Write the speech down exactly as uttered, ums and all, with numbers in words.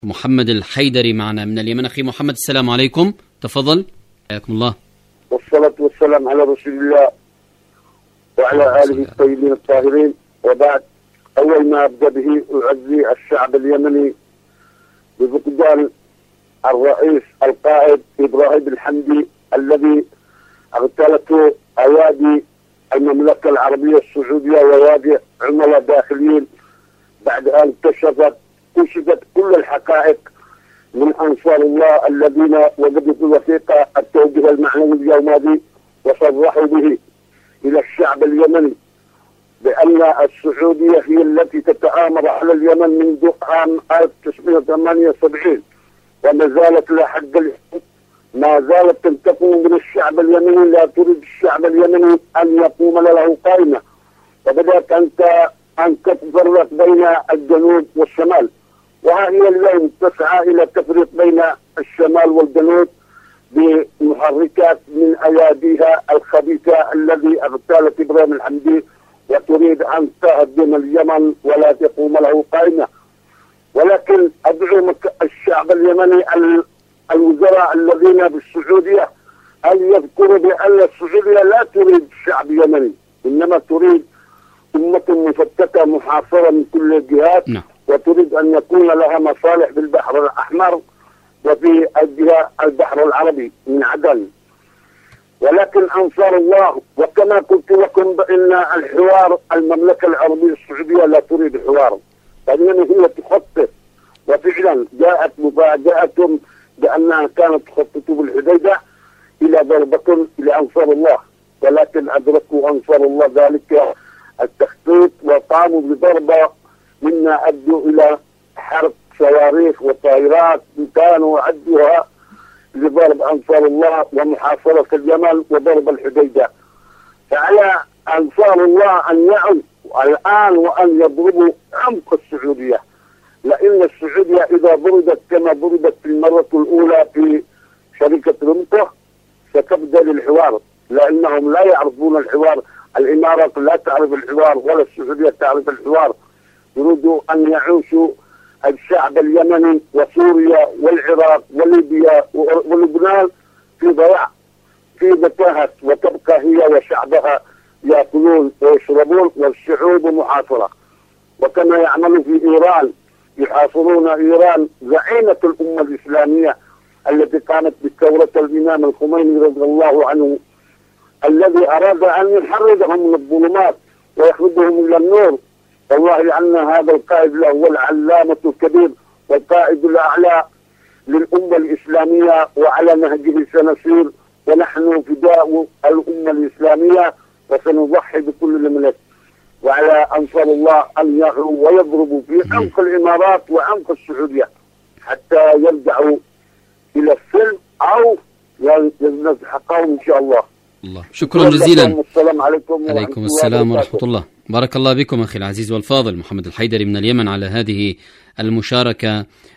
محمد الحيدري معنا من اليمن. أخي محمد السلام عليكم، تفضل. حياكم الله. والصلاة والسلام على رسول الله وعلى آله الطيبين الطاهرين، وبعد. أول ما أبدأ به أعزي الشعب اليمني بفقدان الرئيس القائد إبراهيم الحمدي الذي اغتالته أيادي المملكة العربية السعودية وأيادي عملاء داخليين بعد أن كشفت كشفت كل الحقائق من أنصار الله الذين وجدوا في وثيقة التوجيه المعنوي اليوم هذه وصرحوا به إلى الشعب اليمني بأن السعودية هي التي تتآمر على اليمن منذ عام ألف وتسعمائة وثمانية وسبعين وما زالت لا حق اليمن، ما زالت تنتقم من الشعب اليمني، لا تريد الشعب اليمني أن يقوم له قائمة، وبدأت أنت أن تفرق بين الجنوب والشمال، وها هي اليوم تسعى إلى التفريق بين الشمال والجنوب بمحركات من أياديها الخبيثة الذي اغتالت إبراهيم الحمدي وتريد أن تهدم اليمن ولا تقوم له قائمة. ولكن أدعو الشعب اليمني الوزراء الذين بالسعودية أن يذكروا بأن السعودية لا تريد شعب يمني، إنما تريد أمة مفتتة محاصرة من كل الجهات، نعم. وتريد أن يكون لها مصالح بالبحر الأحمر وفي الجهة البحر العربي من عدن. ولكن أنصار الله، وكما قلت لكم بأن الحوار المملكة العربية السعودية لا تريد حوار، فإنما هي تخطط، وفعلا جاءت مفاجأة بأنها كانت تخطط بالحديدة إلى ضربة إلى أنصار الله، ولكن أدركوا أنصار الله ذلك التخطيط وقاموا بضربة مما أدوا إلى حرق صواريخ وطائرات كانوا عدوها لضرب أنصار الله ومحاصرة اليمن وضرب الحديدة. فعلى أنصار الله أن يعوا الآن وأن يضربوا عمق السعودية، لأن السعودية إذا ضربت كما ضربت في المرة الأولى في شركة رمكو ستبدأ للحوار، لأنهم لا يعرفون الحوار، الإمارات لا تعرف الحوار ولا السعودية تعرف الحوار، يريدوا أن يعيشوا الشعب اليمني وسوريا والعراق وليبيا ولبنان في ضياع في متاهة، وتبقى هي وشعبها يأكلون ويشربون والشعوب محاصرة. وكما يعملوا في إيران، يحاصرون إيران زعيمة الأمة الإسلامية التي قامت بثورة الإمام الخميني رضي الله عنه، الذي أراد أن يحررهم من الظلمات ويخرجهم إلى النور. والله لأن هذا القائد هو العلامة الكبير والقائد الأعلى للأمة الإسلامية، وعلى نهجه سنسير، ونحن فداء الأمة الإسلامية وسنضحي بكل الملك. وعلى أنصار الله أن يعوا ويضربوا في عمق الإمارات وعمق السعودية حتى يرجعوا إلى السلم أو ينزل حقهم إن شاء الله. الله. شكرا جزيلا. السلام عليكم. عليكم السلام ورحمة الله. بارك الله بكم أخي العزيز والفاضل محمد الحيدري من اليمن على هذه المشاركة